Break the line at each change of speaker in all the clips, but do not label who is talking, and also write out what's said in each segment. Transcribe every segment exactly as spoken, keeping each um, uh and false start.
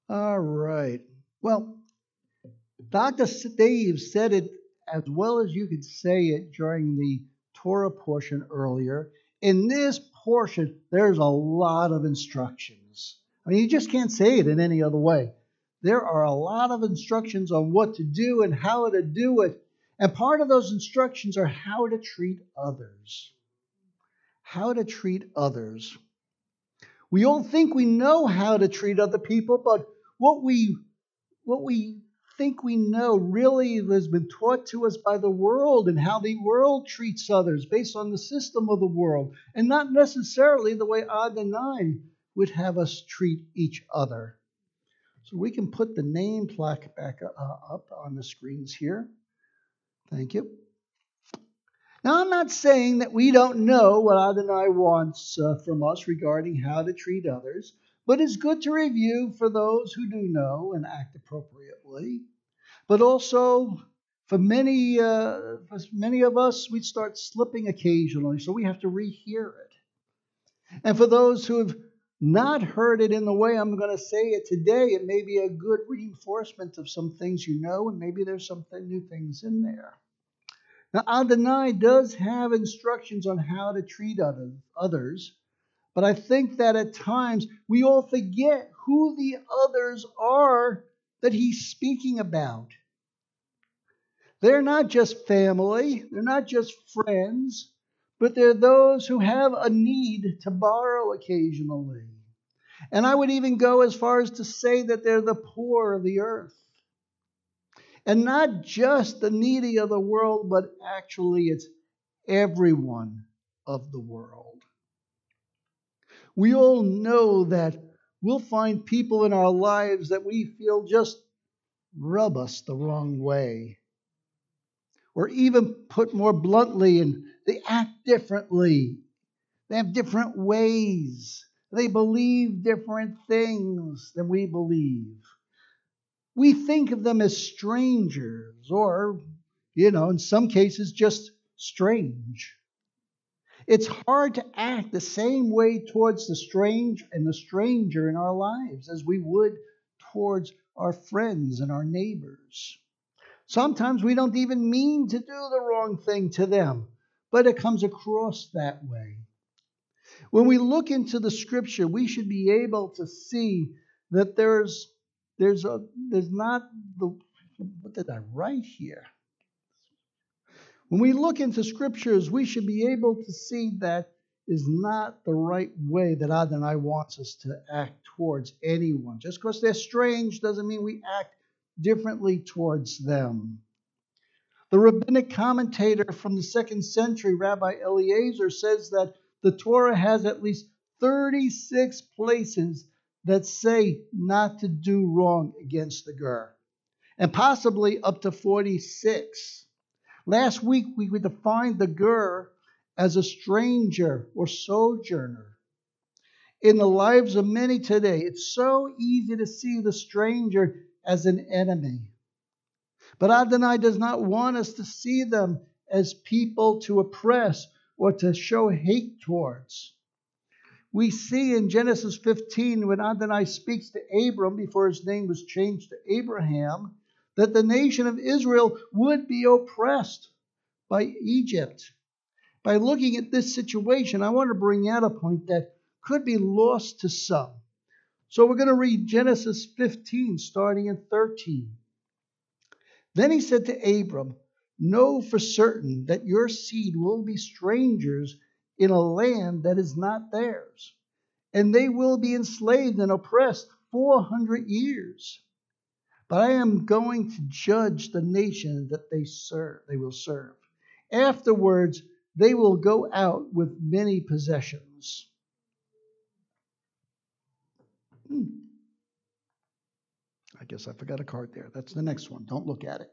All right. Well, Doctor Dave said it as well as you could say it during the Torah portion earlier. In this portion, there's a lot of instructions. I mean, you just can't say it in any other way. There are a lot of instructions on what to do and how to do it. And part of those instructions are how to treat others. How to treat others. We all think we know how to treat other people, but what we what we think we know really has been taught to us by the world and how the world treats others based on the system of the world, and not necessarily the way Adonai would have us treat each other. So we can put the name plaque back uh, up on the screens here. Thank you. Now, I'm not saying that we don't know what Adonai wants uh, from us regarding how to treat others, but it's good to review for those who do know and act appropriately. But also, for many, uh, for many of us, we start slipping occasionally, so we have to rehear it. And for those who have not heard it in the way I'm going to say it today, it may be a good reinforcement of some things you know, and maybe there's some new things in there. Now, Adonai does have instructions on how to treat others, but I think that at times we all forget who the others are that he's speaking about. They're not just family, they're not just friends, but they're those who have a need to borrow occasionally. And I would even go as far as to say that they're the poor of the earth. And not just the needy of the world, but actually it's everyone of the world. We all know that we'll find people in our lives that we feel just rub us the wrong way. Or even put more bluntly, and they act differently. They have different ways. They believe different things than we believe. We think of them as strangers, or, you know, in some cases, just strange. It's hard to act the same way towards the strange and the stranger in our lives as we would towards our friends and our neighbors. Sometimes we don't even mean to do the wrong thing to them, but it comes across that way. When we look into the scripture, we should be able to see that there's there's a there's not the what did I write here? When we look into scriptures, we should be able to see that is not the right way that Adonai wants us to act towards anyone. Just because they're strange doesn't mean we act differently towards them. The rabbinic commentator from the second century, Rabbi Eliezer, says that the Torah has at least thirty-six places that say not to do wrong against the ger, and possibly up to forty-six. Last week, we defined the ger as a stranger or sojourner. In the lives of many today, it's so easy to see the stranger as an enemy. But Adonai does not want us to see them as people to oppress or to show hate towards. We see in Genesis fifteen, when Adonai speaks to Abram before his name was changed to Abraham, that the nation of Israel would be oppressed by Egypt. By looking at this situation, I want to bring out a point that could be lost to some. So we're going to read Genesis fifteen, starting in thirteen. Then he said to Abram, "Know for certain that your seed will be strangers in a land that is not theirs, and they will be enslaved and oppressed four hundred years. But I am going to judge the nation that they serve, they will serve. Afterwards, they will go out with many possessions." Hmm. I guess I forgot a card there. That's the next one. Don't look at it.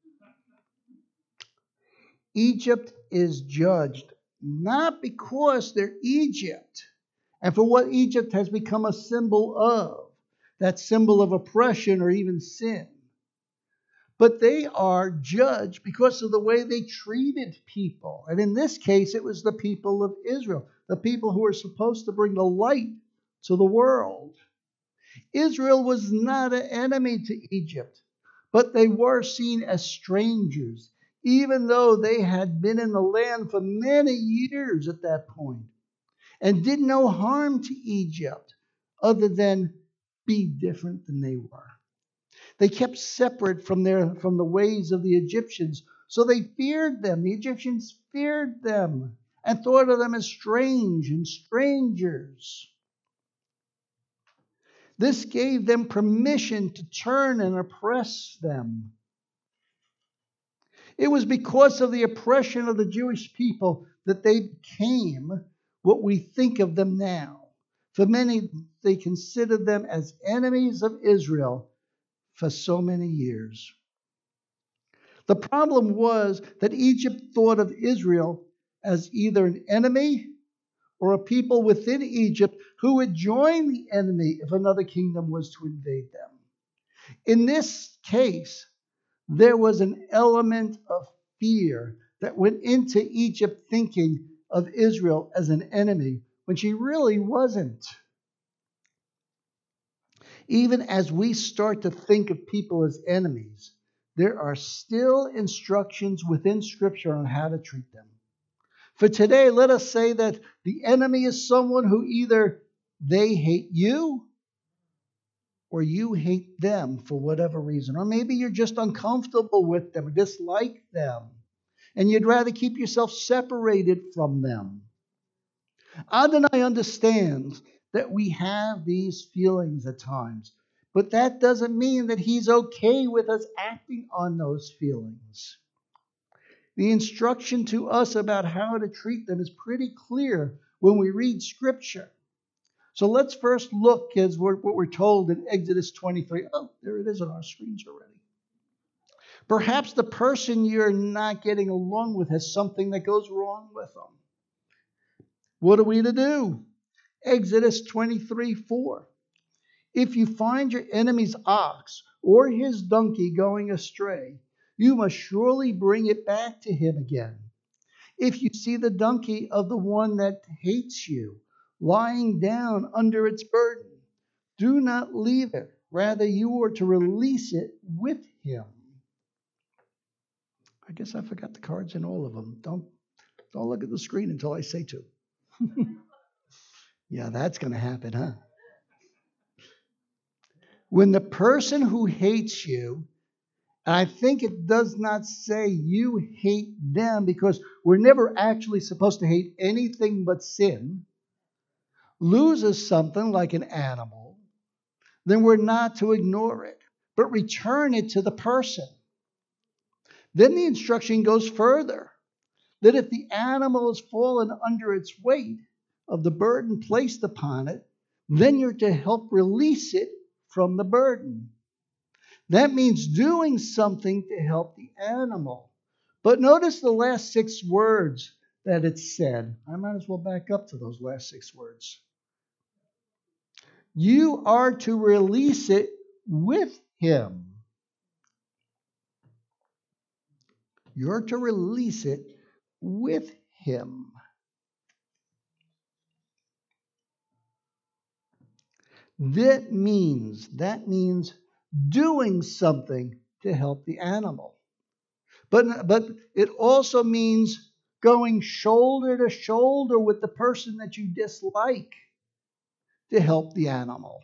Egypt is judged not because they're Egypt and for what Egypt has become a symbol of, that symbol of oppression or even sin. But they are judged because of the way they treated people. And in this case, it was the people of Israel, the people who were supposed to bring the light to the world. Israel was not an enemy to Egypt, but they were seen as strangers, even though they had been in the land for many years at that point and did no harm to Egypt other than be different than they were. They kept separate from their from the ways of the Egyptians, so they feared them. The Egyptians feared them and thought of them as strange and strangers. This gave them permission to turn and oppress them. It was because of the oppression of the Jewish people that they became what we think of them now. For many, they considered them as enemies of Israel for so many years. The problem was that Egypt thought of Israel as either an enemy or a people within Egypt who would join the enemy if another kingdom was to invade them. In this case, there was an element of fear that went into Egypt thinking of Israel as an enemy when she really wasn't. Even as we start to think of people as enemies, there are still instructions within Scripture on how to treat them. For today, let us say that the enemy is someone who either they hate you or you hate them for whatever reason. Or maybe you're just uncomfortable with them or dislike them, and you'd rather keep yourself separated from them. Adonai understands that we have these feelings at times, but that doesn't mean that he's okay with us acting on those feelings. The instruction to us about how to treat them is pretty clear when we read Scripture. So let's first look at what we're told in Exodus twenty-three. Oh, there it is on our screens already. Perhaps the person you're not getting along with has something that goes wrong with them. What are we to do? Exodus twenty-three four. If you find your enemy's ox or his donkey going astray, you must surely bring it back to him again. If you see the donkey of the one that hates you lying down under its burden, do not leave it. Rather, you are to release it with him. I guess I forgot the cards in all of them. Don't, don't look at the screen until I say to. Yeah, that's going to happen, huh? When the person who hates you, and I think it does not say you hate them because we're never actually supposed to hate anything but sin, loses something like an animal, then we're not to ignore it, but return it to the person. Then the instruction goes further, that if the animal has fallen under its weight of the burden placed upon it, then you're to help release it from the burden. That means doing something to help the animal. But notice the last six words that it said. I might as well back up to those last six words. You are to release it with him. You're to release it with him. That means, that means doing something to help the animal. But, but it also means going shoulder to shoulder with the person that you dislike to help the animal.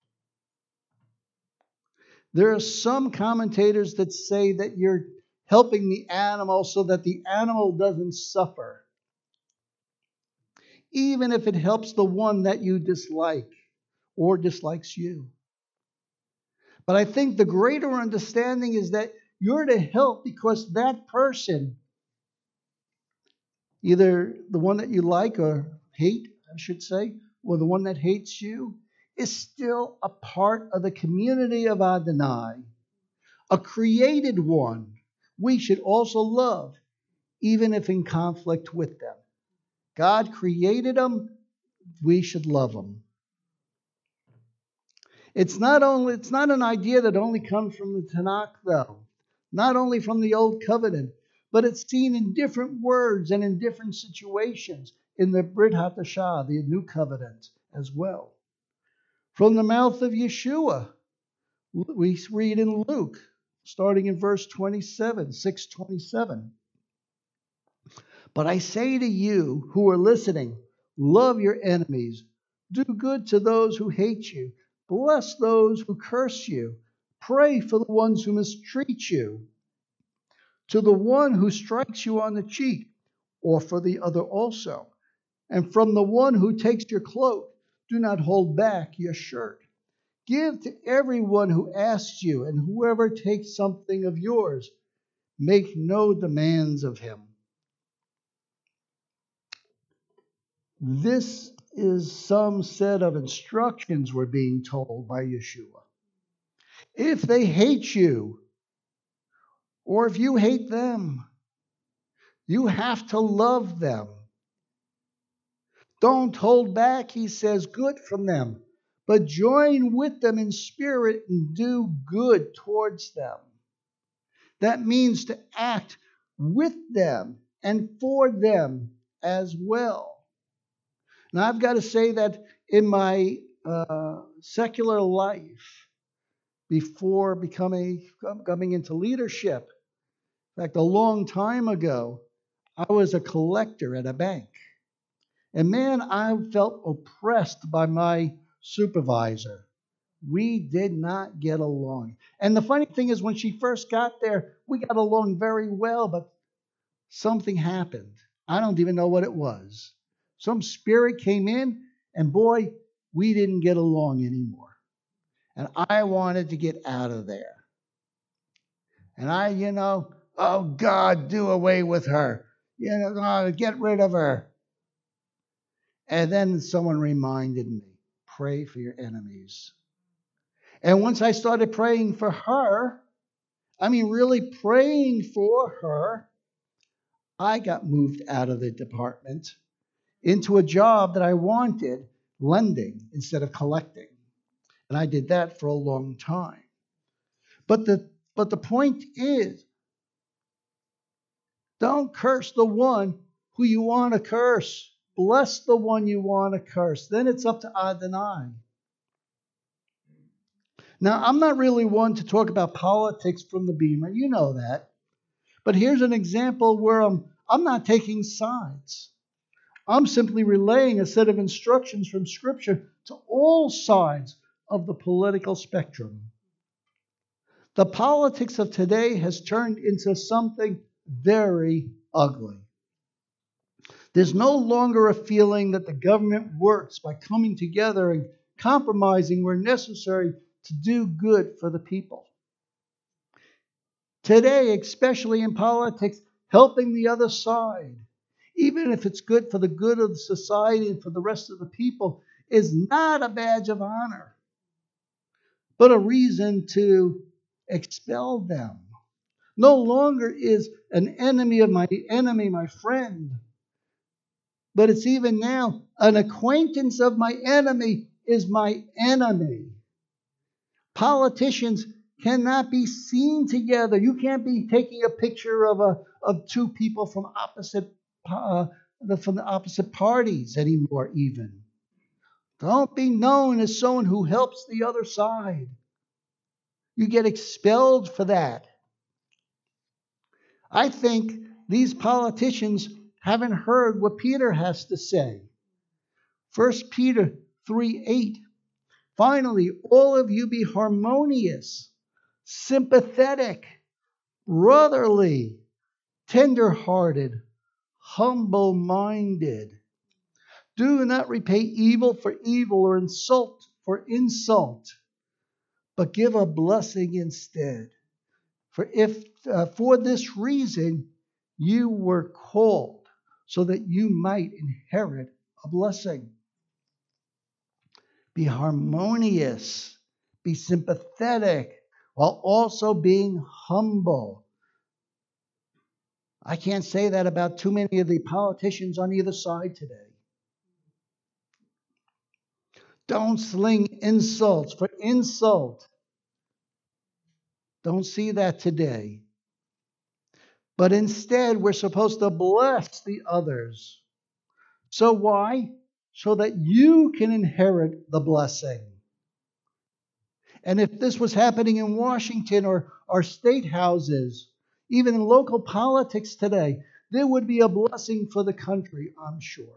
There are some commentators that say that you're helping the animal so that the animal doesn't suffer, even if it helps the one that you dislike or dislikes you. But I think the greater understanding is that you're to help because that person, either the one that you like or hate, I should say, or the one that hates you, is still a part of the community of Adonai, a created one we should also love, even if in conflict with them. God created them, we should love them. It's not only it's not an idea that only comes from the Tanakh, though, not only from the Old Covenant, but it's seen in different words and in different situations in the Brit Hadashah, the New Covenant, as well. From the mouth of Yeshua, we read in Luke, starting in verse twenty-seven, six twenty-seven. But I say to you who are listening, love your enemies, do good to those who hate you, bless those who curse you, pray for the ones who mistreat you. To the one who strikes you on the cheek, offer the other also. And from the one who takes your cloak, do not hold back your shirt. Give to everyone who asks you, and whoever takes something of yours, make no demands of him. This is some set of instructions we're being told by Yeshua. If they hate you, or if you hate them, you have to love them. Don't hold back, he says, good from them, but join with them in spirit and do good towards them. That means to act with them and for them as well. Now, I've got to say that in my uh, secular life, before becoming coming into leadership, in fact, a long time ago, I was a collector at a bank. And man, I felt oppressed by my supervisor. We did not get along. And the funny thing is, when she first got there, we got along very well, but something happened. I don't even know what it was. Some spirit came in, and boy, we didn't get along anymore. And I wanted to get out of there. And I, you know, oh God, do away with her. You know, oh, get rid of her. And then someone reminded me, pray for your enemies. And once I started praying for her, I mean really praying for her, I got moved out of the department into a job that I wanted, lending instead of collecting. And I did that for a long time. But the but the point is, don't curse the one who you want to curse. Bless the one you want to curse. Then it's up to Adonai. Now, I'm not really one to talk about politics from the Beamer. You know that. But here's an example where I'm, I'm not taking sides. I'm simply relaying a set of instructions from Scripture to all sides of the political spectrum. The politics of today has turned into something very ugly. There's no longer a feeling that the government works by coming together and compromising where necessary to do good for the people. Today, especially in politics, helping the other side, even if it's good for the good of the society and for the rest of the people, is not a badge of honor, but a reason to expel them. No longer is an enemy of my enemy my friend, but it's even now an acquaintance of my enemy is my enemy. Politicians cannot be seen together. You can't be taking a picture of a of two people from opposite uh, from the opposite parties anymore. Even don't be known as someone who helps the other side. You get expelled for that. I think these politicians haven't heard what Peter has to say. First Peter three eight. Finally, all of you be harmonious, sympathetic, brotherly, tender-hearted, humble-minded. Do not repay evil for evil or insult for insult, but give a blessing instead. For if uh, for this reason you were called, so that you might inherit a blessing. Be harmonious, be sympathetic, while also being humble. I can't say that about too many of the politicians on either side today. Don't sling insults for insult. Don't see that today. But instead, we're supposed to bless the others. So why? So that you can inherit the blessing. And if this was happening in Washington or our state houses, even in local politics today, there would be a blessing for the country, I'm sure.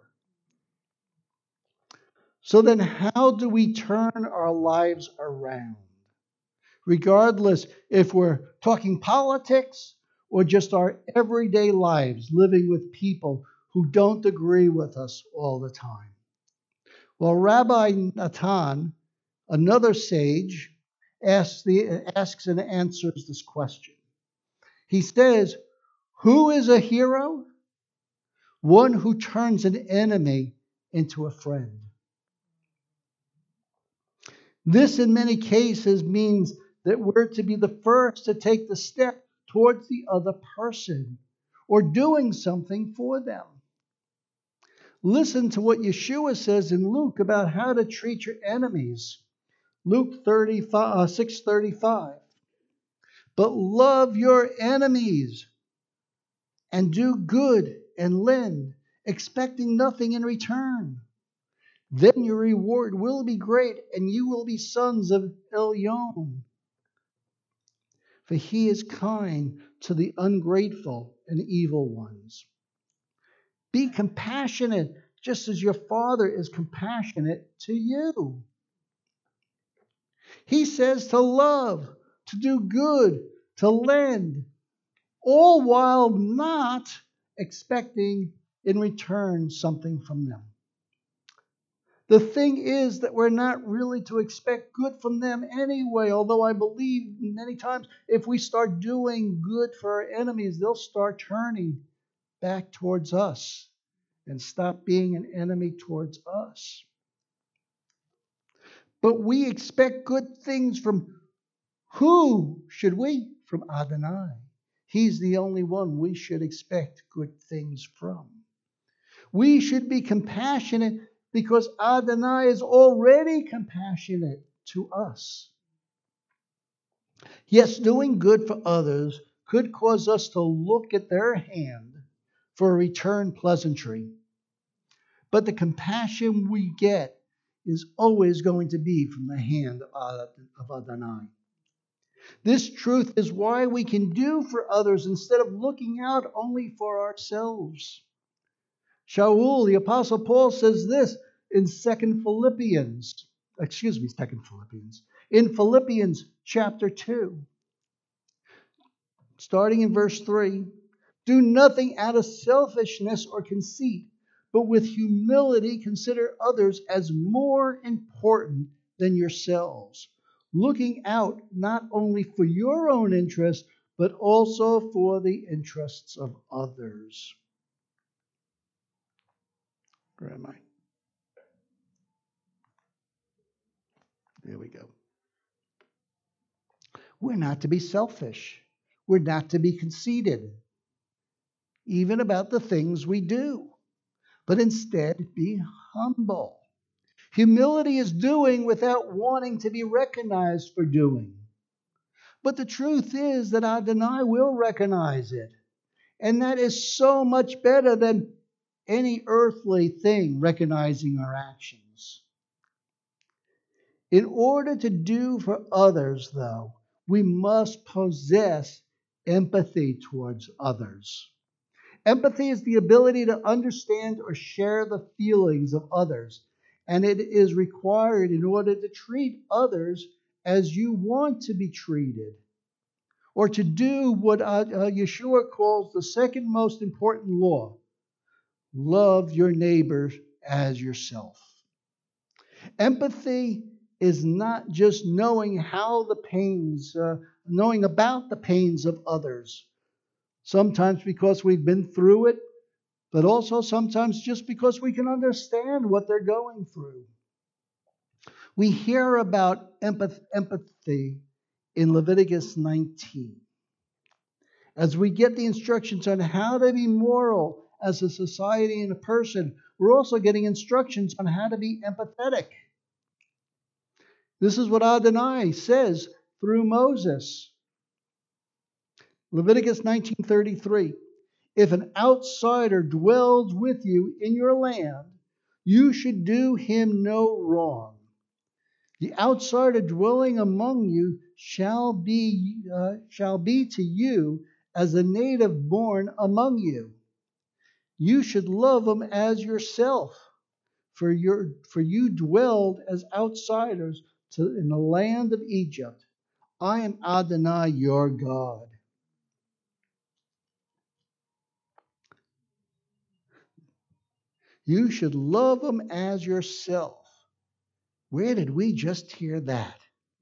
So then, how do we turn our lives around? Regardless if we're talking politics or just our everyday lives, living with people who don't agree with us all the time. Well, Rabbi Natan, another sage, asks, the, asks and answers this question. He says, who is a hero? One who turns an enemy into a friend. This, in many cases, means that we're to be the first to take the step towards the other person or doing something for them. Listen to what Yeshua says in Luke about how to treat your enemies. Luke six thirty-five. But love your enemies and do good and lend, expecting nothing in return. Then your reward will be great, and you will be sons of Elyon. For he is kind to the ungrateful and evil ones. Be compassionate, just as your Father is compassionate to you. He says to love, to do good, to lend, all while not expecting in return something from them. The thing is that we're not really to expect good from them anyway, although I believe many times if we start doing good for our enemies, they'll start turning back towards us and stop being an enemy towards us. But we expect good things from who should we? From Adonai. He's the only one we should expect good things from. We should be compassionate because Adonai is already compassionate to us. Yes, doing good for others could cause us to look at their hand for a return pleasantry. But the compassion we get is always going to be from the hand of Adonai. This truth is why we can do for others instead of looking out only for ourselves. Shaul, the Apostle Paul, says this in Second Philippians, excuse me, Second Philippians, in Philippians chapter two, starting in verse three, do nothing out of selfishness or conceit, but with humility consider others as more important than yourselves, looking out not only for your own interest, but also for the interests of others. Where am I? There we go. We're not to be selfish. We're not to be conceited, even about the things we do, but instead be humble. Humility is doing without wanting to be recognized for doing. But the truth is that Adonai will recognize it. And that is so much better than any earthly thing recognizing our actions. In order to do for others, though, we must possess empathy towards others. Empathy is the ability to understand or share the feelings of others, and it is required in order to treat others as you want to be treated, or to do what uh, Yeshua calls the second most important law: love your neighbor as yourself. Empathy is not just knowing how the pains, uh, knowing about the pains of others, sometimes because we've been through it, but also sometimes just because we can understand what they're going through. We hear about empath- empathy in Leviticus nineteen. As we get the instructions on how to be moral as a society and a person, we're also getting instructions on how to be empathetic. This is what Adonai says through Moses. Leviticus nineteen thirty-three. If an outsider dwells with you in your land, you should do him no wrong. The outsider dwelling among you shall be uh, shall be to you as a native born among you. You should love him as yourself, for your for you dwelled as outsiders to, in the land of Egypt. I am Adonai your God. You should love him as yourself. Where did we just hear that?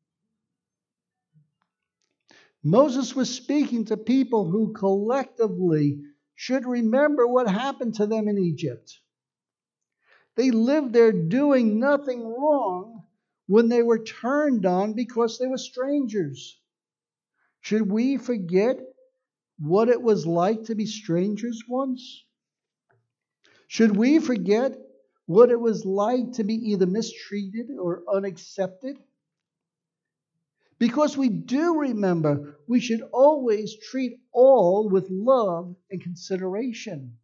Moses was speaking to people who collectively should remember what happened to them in Egypt. They lived there doing nothing wrong when they were turned on because they were strangers. Should we forget what it was like to be strangers once? Should we forget what it was like to be either mistreated or unaccepted? Because we do remember, we should always treat all with love and consideration.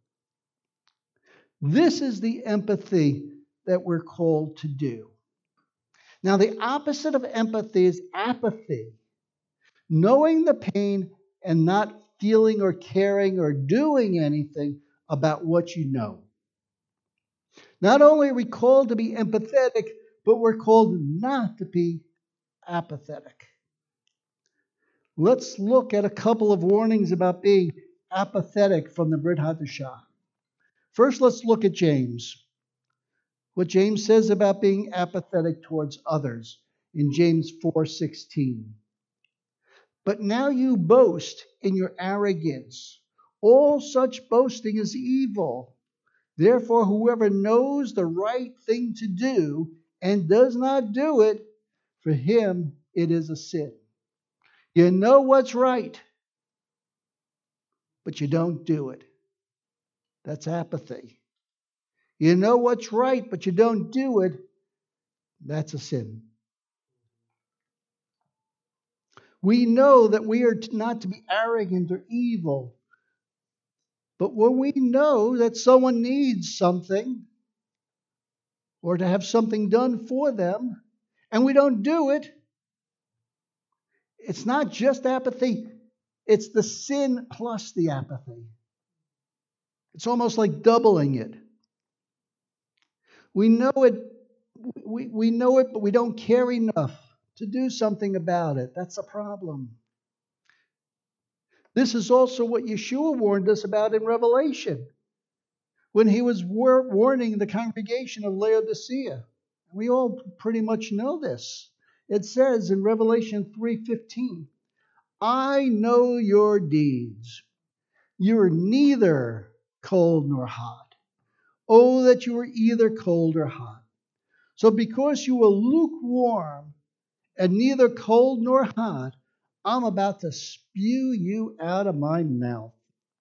This is the empathy that we're called to do. Now, the opposite of empathy is apathy. Knowing the pain and not feeling or caring or doing anything about what you know. Not only are we called to be empathetic, but we're called not to be apathetic. Let's look at a couple of warnings about being apathetic from the Brit Hadashah. First, let's look at James. What James says about being apathetic towards others in James four sixteen. But now you boast in your arrogance. All such boasting is evil. Therefore, whoever knows the right thing to do and does not do it, for him it is a sin. You know what's right, but you don't do it. That's apathy. You know what's right, but you don't do it. That's a sin. We know that we are not to be arrogant or evil. But when we know that someone needs something or to have something done for them, and we don't do it, it's not just apathy, it's the sin plus the apathy. It's almost like doubling it. We know it, we, we know it, but we don't care enough to do something about it. That's a problem. This is also what Yeshua warned us about in Revelation, when he was war- warning the congregation of Laodicea. We all pretty much know this. It says in Revelation three fifteen, I know your deeds. You are neither cold nor hot. Oh, that you were either cold or hot. So because you were lukewarm and neither cold nor hot, I'm about to spew you out of my mouth.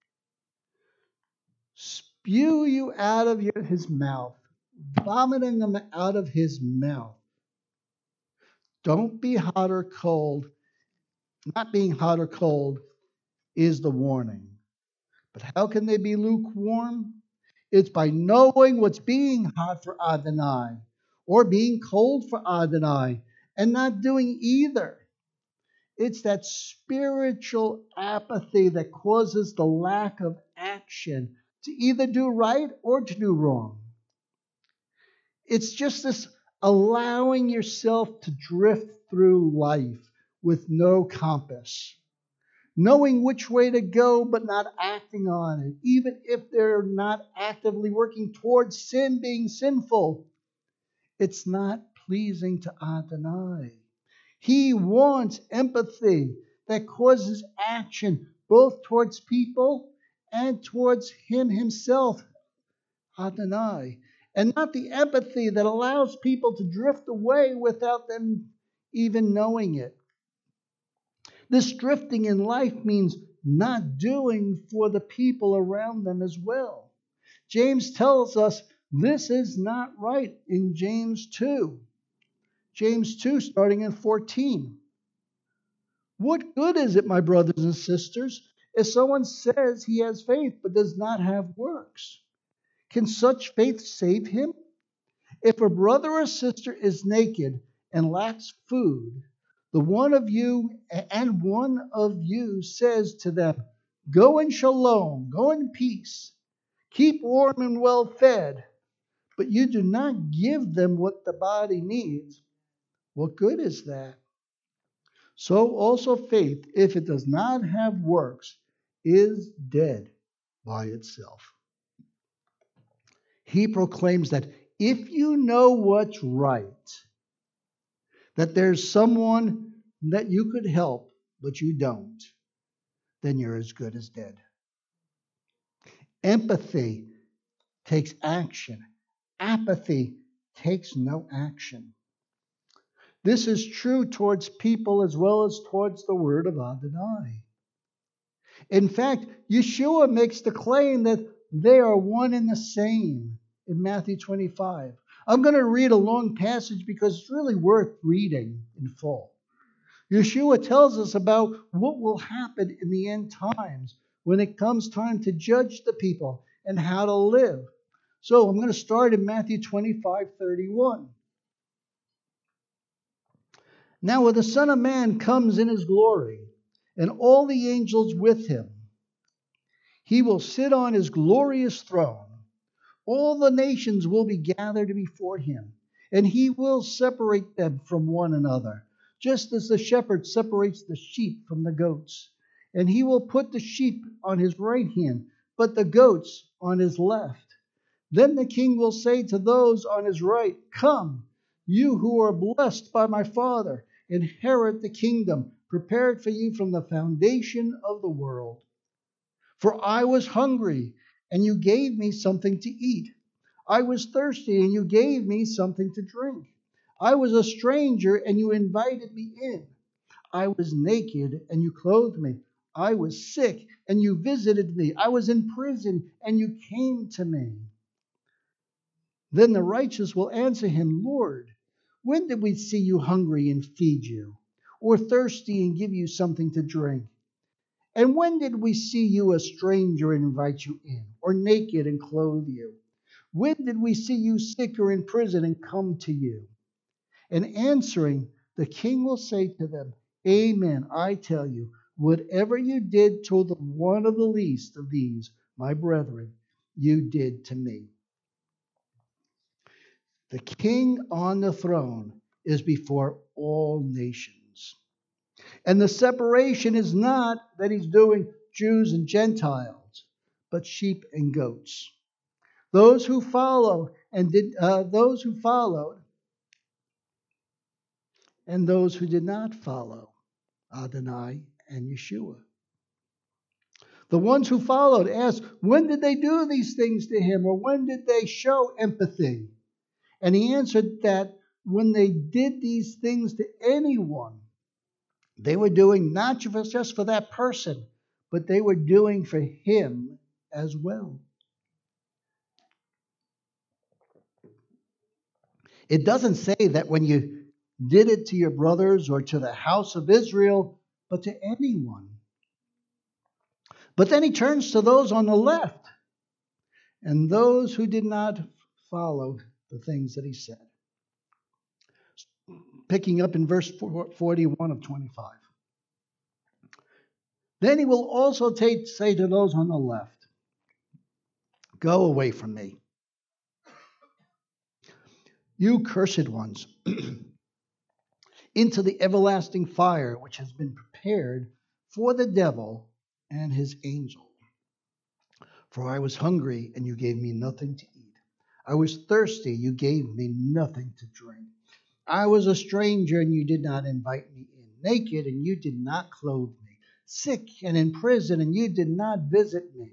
Spew you out of your, his mouth, vomiting them out of his mouth. Don't be hot or cold. Not being hot or cold is the warning. But how can they be lukewarm? It's by knowing what's being hot for Adonai or being cold for Adonai and not doing either. It's that spiritual apathy that causes the lack of action to either do right or to do wrong. It's just this allowing yourself to drift through life with no compass, knowing which way to go but not acting on it, even if they're not actively working towards sin being sinful. It's not pleasing to Adonai. He wants empathy that causes action both towards people and towards him himself, Adonai, and not the empathy that allows people to drift away without them even knowing it. This drifting in life means not doing for the people around them as well. James tells us this is not right in James two. James two, starting in fourteen. What good is it, my brothers and sisters, if someone says he has faith but does not have works? Can such faith save him? If a brother or sister is naked and lacks food, the one of you and one of you says to them, go in shalom, go in peace, keep warm and well fed, but you do not give them what the body needs, what good is that? So also faith, if it does not have works, is dead by itself. He proclaims that if you know what's right, that there's someone that you could help, but you don't, then you're as good as dead. Empathy takes action. Apathy takes no action. This is true towards people as well as towards the word of Adonai. In fact, Yeshua makes the claim that they are one and the same in Matthew twenty-five. I'm going to read a long passage because it's really worth reading in full. Yeshua tells us about what will happen in the end times when it comes time to judge the people and how to live. So I'm going to start in Matthew twenty-five thirty-one. Now when the Son of Man comes in his glory, and all the angels with him, he will sit on his glorious throne. All the nations will be gathered before him, and he will separate them from one another, just as the shepherd separates the sheep from the goats. And he will put the sheep on his right hand, but the goats on his left. Then the king will say to those on his right, come, you who are blessed by my Father, inherit the kingdom prepared for you from the foundation of the world. For I was hungry, and you gave me something to eat. I was thirsty, and you gave me something to drink. I was a stranger, and you invited me in. I was naked, and you clothed me. I was sick, and you visited me. I was in prison, and you came to me. Then the righteous will answer him, Lord, when did we see you hungry and feed you, or thirsty and give you something to drink? And when did we see you a stranger and invite you in, or naked and clothe you? When did we see you sick or in prison and come to you? And answering, the king will say to them, Amen, I tell you, whatever you did to the one of the least of these, my brethren, you did to me. The king on the throne is before all nations. And the separation is not that he's doing Jews and Gentiles, but sheep and goats. Those who follow and did uh, those who followed and those who did not follow Adonai and Yeshua. The ones who followed asked, when did they do these things to him, or when did they show empathy? And he answered that when they did these things to anyone, they were doing not just for that person, but they were doing for him as well. It doesn't say that when you did it to your brothers or to the house of Israel, but to anyone. But then he turns to those on the left and those who did not follow the things that he said. Picking up in verse forty-one of twenty-five. Then he will also take, say to those on the left, go away from me, you cursed ones, into the everlasting fire which has been prepared for the devil and his angels. For I was hungry, and you gave me nothing to eat. I was thirsty, you gave me nothing to drink. I was a stranger, and you did not invite me in. Naked, and you did not clothe me. Sick and in prison, and you did not visit me.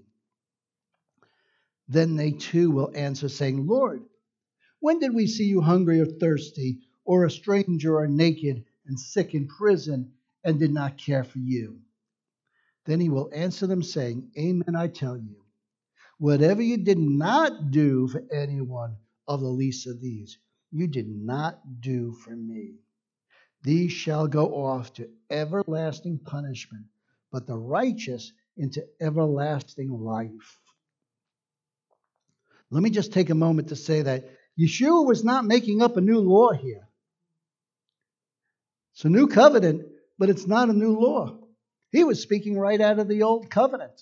Then they too will answer, saying, Lord, when did we see you hungry or thirsty, or a stranger or naked and sick in prison, and did not care for you? Then he will answer them, saying, Amen, I tell you, whatever you did not do for anyone of the least of these, you did not do for me. These shall go off to everlasting punishment, but the righteous into everlasting life. Let me just take a moment to say that Yeshua was not making up a new law here. It's a new covenant, but it's not a new law. He was speaking right out of the old covenant.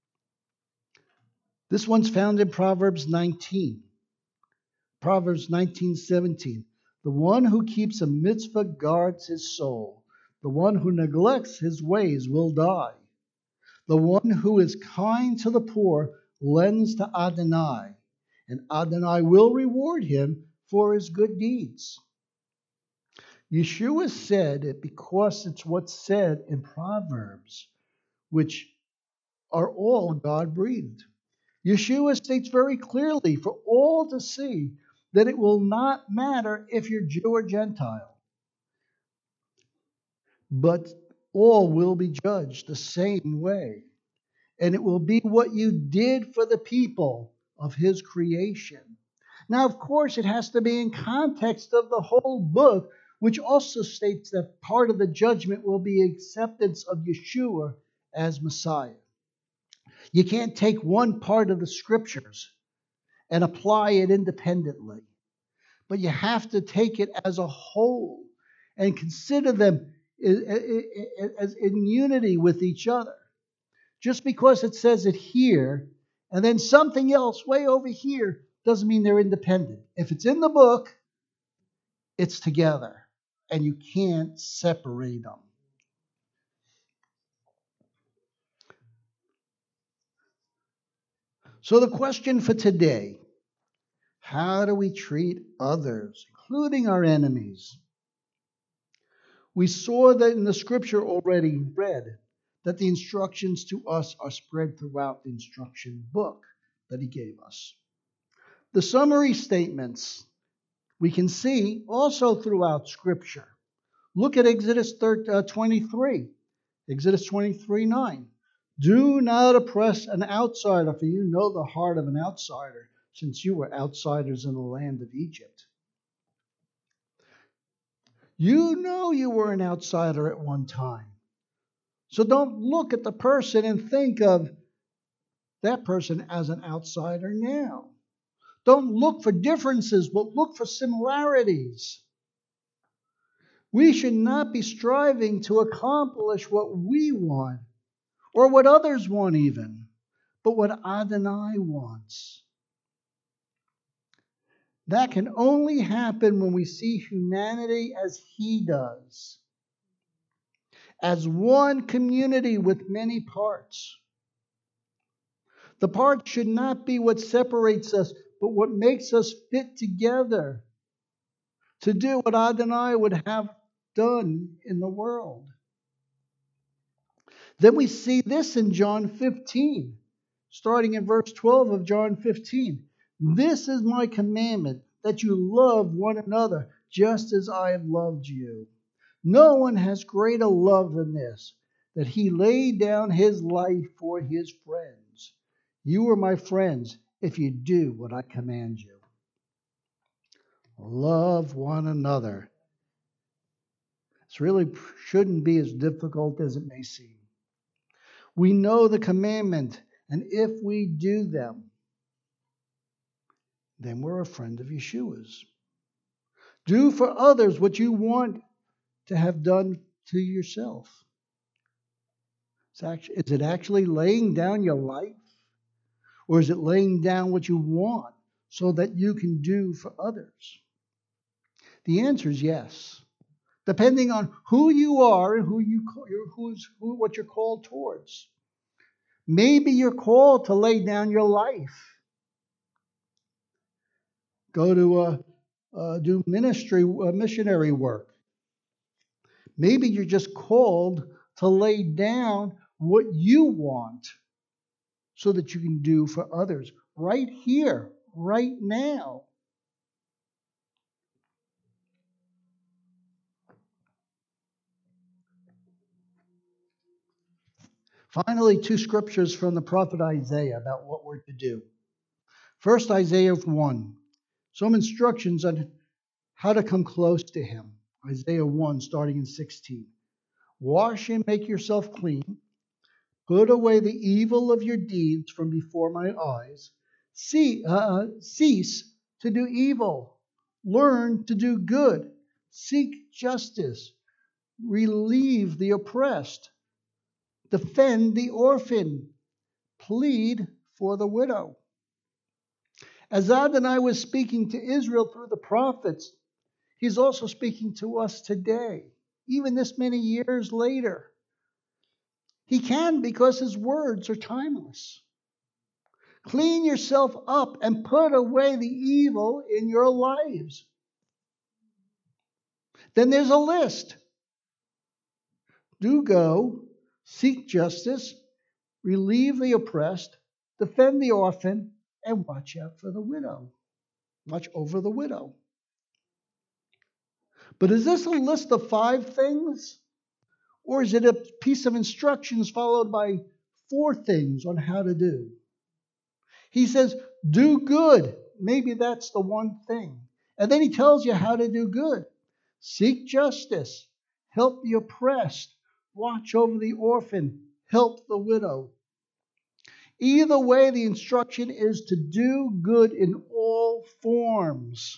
This one's found in Proverbs nineteen. Proverbs nineteen seventeen. The one who keeps a mitzvah guards his soul. The one who neglects his ways will die. The one who is kind to the poor lends to Adonai, and Adonai will reward him for his good deeds. Yeshua said it because it's what's said in Proverbs, which are all God-breathed. Yeshua states very clearly for all to see that it will not matter if you're Jew or Gentile, but all will be judged the same way. And it will be what you did for the people of his creation. Now, of course, it has to be in context of the whole book, which also states that part of the judgment will be acceptance of Yeshua as Messiah. You can't take one part of the scriptures and apply it independently, but you have to take it as a whole and consider them as in unity with each other. Just because it says it here and then something else way over here doesn't mean they're independent. If it's in the book, it's together, and you can't separate them. So the question for today, how do we treat others, including our enemies? We saw that in the scripture already read that the instructions to us are spread throughout the instruction book that he gave us. The summary statements we can see also throughout scripture. Look at Exodus twenty-three. Exodus twenty-three nine. Do not oppress an outsider, for you know the heart of an outsider, since you were outsiders in the land of Egypt. You know you were an outsider at one time. So don't look at the person and think of that person as an outsider now. Don't look for differences, but look for similarities. We should not be striving to accomplish what we want, or what others want even, but what Adonai wants. That can only happen when we see humanity as he does, as one community with many parts. The parts should not be what separates us, but what makes us fit together to do what Adonai would have done in the world. Then we see this in John fifteen, starting in verse twelve of John fifteen. This is my commandment, that you love one another, just as I have loved you. No one has greater love than this, that he laid down his life for his friends. You are my friends if you do what I command you. Love one another. This really shouldn't be as difficult as it may seem. We know the commandment, and if we do them, then we're a friend of Yeshua's. Do for others what you want to have done to yourself. Is it actually laying down your life? Or is it laying down what you want so that you can do for others? The answer is yes, depending on who you are and who you who's who, what you're called towards. Maybe you're called to lay down your life, go to uh, uh, do ministry, uh, missionary work. Maybe you're just called to lay down what you want so that you can do for others right here, right now. Finally, two scriptures from the prophet Isaiah about what we're to do. First, Isaiah one. Some instructions on how to come close to him. Isaiah one, starting in sixteen. Wash and make yourself clean. Put away the evil of your deeds from before my eyes. See, uh, cease to do evil. Learn to do good. Seek justice. relieve the oppressed, defend the orphan, plead for the widow. As Adonai was speaking to Israel through the prophets, he's also speaking to us today, even this many years later. He can because his words are timeless. Clean yourself up and put away the evil in your lives. Then there's a list. Do go, seek justice, relieve the oppressed, defend the orphan, and watch out for the widow. Watch over the widow. But is this a list of five things? Or is it a piece of instructions followed by four things on how to do? He says, do good. Maybe that's the one thing. And then he tells you how to do good. Seek justice. Help the oppressed. Watch over the orphan. Help the widow. Either way, the instruction is to do good in all forms.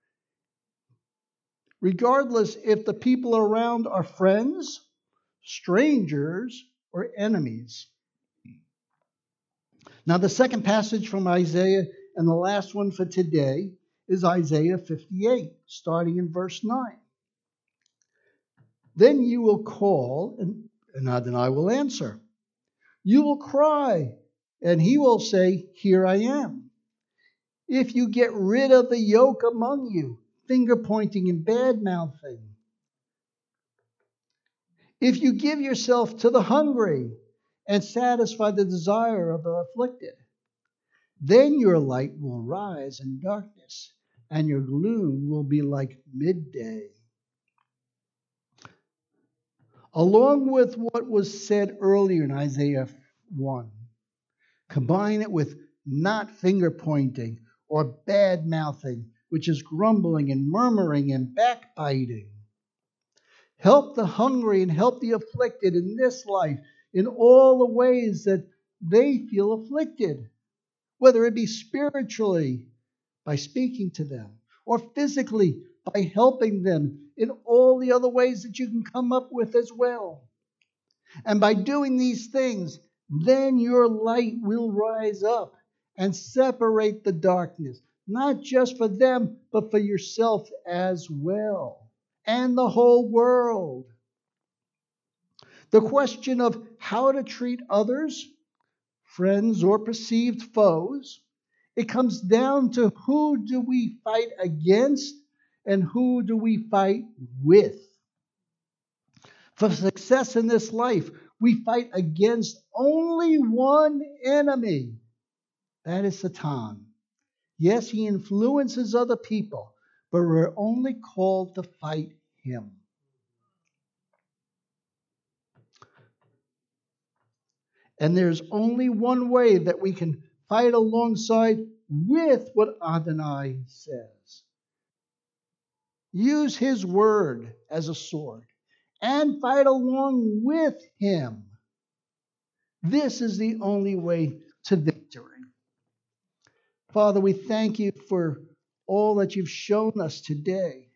Regardless if the people around are friends, strangers, or enemies. Now, the second passage from Isaiah and the last one for today is Isaiah fifty-eight, starting in verse nine. Then you will call, and, and Adonai will answer. You will cry, and he will say, here I am. If you get rid of the yoke among you, finger pointing and bad mouthing. If you give yourself to the hungry and satisfy the desire of the afflicted, then your light will rise in darkness, and your gloom will be like midday. Along with what was said earlier in Isaiah one, combine it with not finger pointing or bad mouthing, which is grumbling and murmuring and backbiting. Help the hungry and help the afflicted in this life in all the ways that they feel afflicted, whether it be spiritually by speaking to them or physically by helping them in all the other ways that you can come up with as well. And by doing these things, then your light will rise up and separate the darkness, not just for them, but for yourself as well, and the whole world. The question of how to treat others, friends or perceived foes, it comes down to who do we fight against and who do we fight with. For success in this life, we fight against only one enemy. That is Satan. Yes, he influences other people, but we're only called to fight him. And there's only one way that we can fight alongside with what Adonai says. Use his word as a sword and fight along with him. This is the only way to victory. Father, we thank you for all that you've shown us today.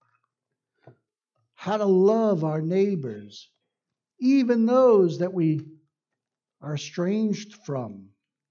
How to love our neighbors, even those that we are estranged from.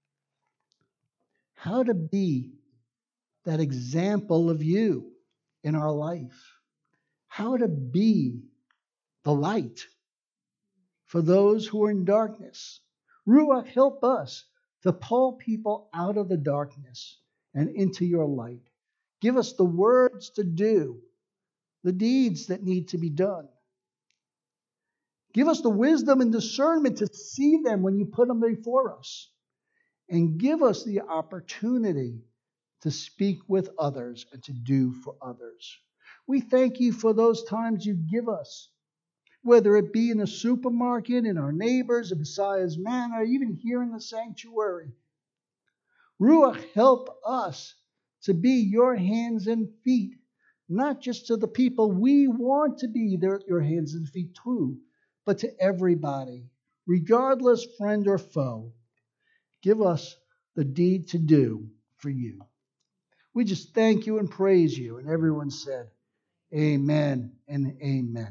How to be that example of you in our life. How to be the light for those who are in darkness. Ruach, help us to pull people out of the darkness and into your light. Give us the words to do, the deeds that need to be done. Give us the wisdom and discernment to see them when you put them before us. And give us the opportunity to speak with others and to do for others. We thank you for those times you give us, whether it be in the supermarket, in our neighbors, in Messiah's Manor, even here in the sanctuary. Ruach, help us to be your hands and feet, not just to the people we want to be their, your hands and feet to, but to everybody, regardless friend or foe. Give us the deed to do for you. We just thank you and praise you. And everyone said, amen and amen.